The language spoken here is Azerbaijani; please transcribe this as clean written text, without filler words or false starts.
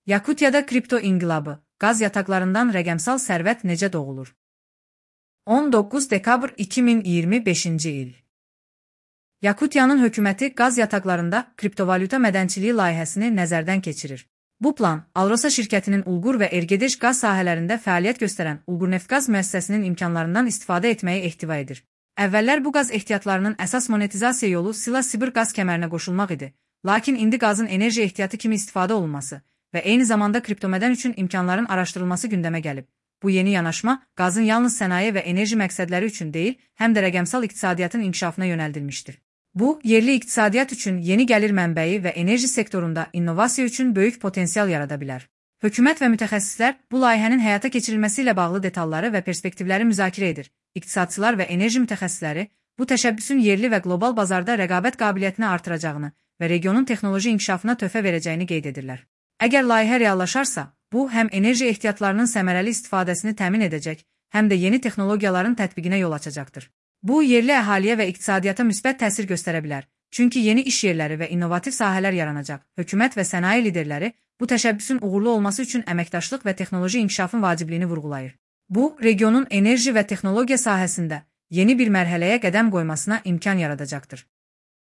Yakutiyada kripto inqilabı, qaz yataqlarından rəqəmsal sərvət necə doğulur? 19 dekabr 2025-ci il. Yakutiyanın hökuməti qaz yataqlarında kriptovalyuta mədənçiliyi layihəsini nəzərdən keçirir. Bu plan, Alrosa şirkətinin Ulqur və Ergedeş qaz sahələrində fəaliyyət göstərən Ulqurneftqaz müəssisəsinin imkanlarından istifadə etməyi ehtiva edir. Əvvəllər bu qaz ehtiyatlarının əsas monetizasiya yolu Sila-Sibir qaz kəmərinə qoşulmaq idi, lakin indi qazın enerji ehtiyatı kimi istifadə olunması və eyni zamanda kriptomədən üçün imkanların araşdırılması gündəmə gəlib. Bu yeni yanaşma, qazın yalnız sənaye və enerji məqsədləri üçün deyil, həm də rəqəmsal iqtisadiyyatın inkişafına yönəldilmişdir. Bu, yerli iqtisadiyyat üçün yeni gəlir mənbəyi və enerji sektorunda innovasiya üçün böyük potensial yarada bilər. Hökumət və mütəxəssislər bu layihənin həyata keçirilməsi ilə bağlı detalları və perspektivləri müzakirə edir. İqtisadçılar və enerji mütəxəssisləri bu təşəbbüsün yerli və qlobal bazarda rəqabət qabiliyyətini artıracağını və regionun texnoloji inkişafına töhfə verəcəyini qeyd edirlər. Əgər layihə reallaşarsa, bu həm enerji ehtiyatlarının səmərəli istifadəsini təmin edəcək, həm də yeni texnologiyaların tətbiqinə yol açacaqdır. Bu, yerli əhaliyə və iqtisadiyyata müsbət təsir göstərə bilər, çünki yeni iş yerləri və innovativ sahələr yaranacaq. Hökumət və sənaye liderləri bu təşəbbüsün uğurlu olması üçün əməkdaşlıq və texnoloji inkişafın vacibliyini vurğulayır. Bu, regionun enerji və texnologiya sahəsində yeni bir mərhələyə qədəm qoymasına imkan yaradacaqdır.